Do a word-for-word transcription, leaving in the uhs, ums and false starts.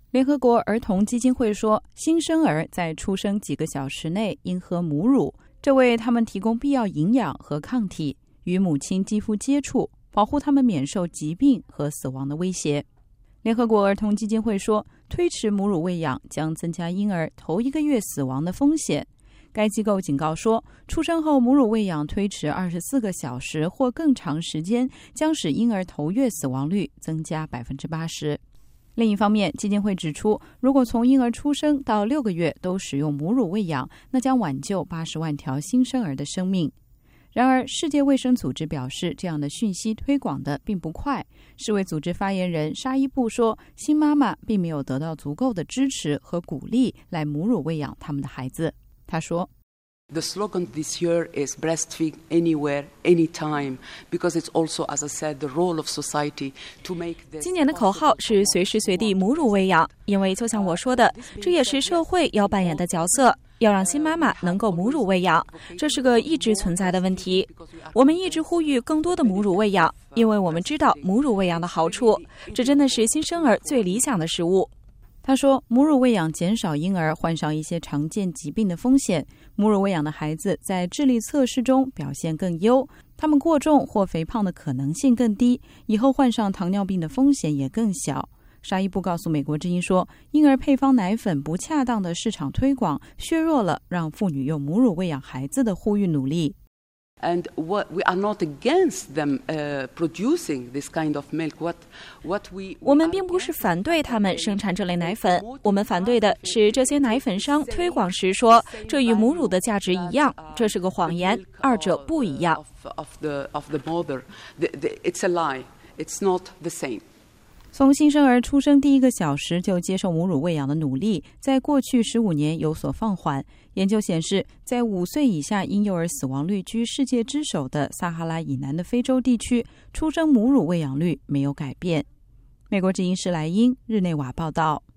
联合国儿童基金会说，新生儿在出生几个小时内应喝母乳，这为他们提供必要营养和抗体，与母亲肌肤接触，保护他们免受疾病和死亡的威胁。联合国儿童基金会说，推迟母乳喂养将增加婴儿头一个月死亡的风险。该机构警告说，出生后母乳喂养推迟二十四个小时或更长时间，将使婴儿头月死亡率增加 百分之八十。另一方面，基金会指出，如果从婴儿出生到六个月都使用母乳喂养，那将挽救八十万条新生儿的生命。然而，世界卫生组织表示，这样的讯息推广的并不快。世卫组织发言人沙伊布说，新妈妈并没有得到足够的支持和鼓励来母乳喂养他们的孩子。他说 ，The slogan this year is breastfeed anywhere, anytime, because it's also, as I said, the role of society to make this. 今年的口号是随时随地母乳喂养，因为就像我说的，这也是社会要扮演的角色，要让新妈妈能够母乳喂养，这是个一直存在的问题。我们一直呼吁更多的母乳喂养，因为我们知道母乳喂养的好处，这真的是新生儿最理想的食物。 他说，母乳喂养减少婴儿患上一些常见疾病的风险。母乳喂养的孩子在智力测试中表现更优，他们过重或肥胖的可能性更低，以后患上糖尿病的风险也更小。沙伊布告诉美国之音说，婴儿配方奶粉不恰当的市场推广削弱了让妇女用母乳喂养孩子的呼吁努力。 And what we are not against them uh, producing this kind of milk. What what we 我们并不是反对他们生产这类奶粉，我们反对的是这些奶粉商推广时说这与母乳的价值一样，这是个谎言，二者不一样。 Of the of the mother, the, the, it's a lie. It's not the same. 从新生儿出生第一个小时就接受母乳喂养的努力，在过去十五年有所放缓。研究显示，在五岁以下婴幼儿死亡率居世界之首的撒哈拉以南的非洲地区，出生母乳喂养率没有改变。美国之音施莱因日内瓦报道。